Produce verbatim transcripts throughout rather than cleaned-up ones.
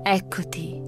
Eccoti.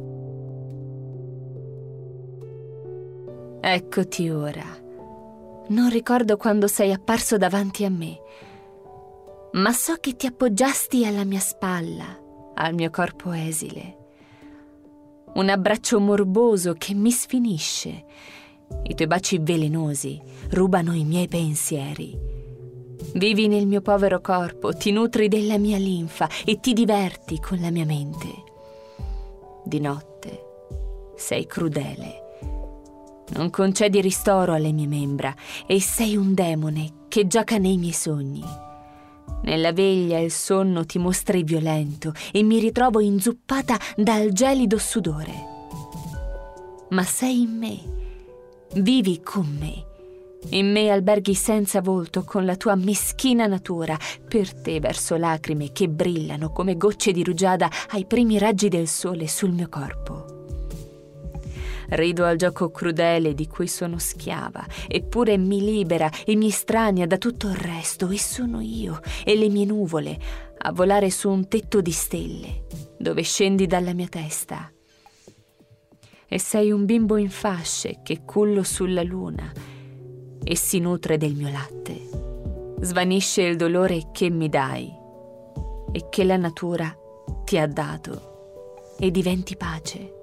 Eccoti ora. Non ricordo quando sei apparso davanti a me, ma so che ti appoggiasti alla mia spalla, al mio corpo esile. Un abbraccio morboso che mi sfinisce. I tuoi baci velenosi rubano i miei pensieri. Vivi nel mio povero corpo, ti nutri della mia linfa e ti diverti con la mia mente. Di notte sei crudele. Non concedi ristoro alle mie membra e sei un demone che gioca nei miei sogni. Nella veglia e il sonno ti mostri violento e mi ritrovo inzuppata dal gelido sudore. Ma sei in me, vivi con me. In me alberghi senza volto con la tua meschina natura. Per te verso lacrime che brillano come gocce di rugiada ai primi raggi del sole sul mio corpo. Rido al gioco crudele di cui sono schiava, eppure mi libera e mi estranea da tutto il resto, e sono io e le mie nuvole a volare su un tetto di stelle, dove scendi dalla mia testa. E sei un bimbo in fasce che cullo sulla luna e si nutre del mio latte. Svanisce il dolore che mi dai e che la natura ti ha dato, e diventi pace.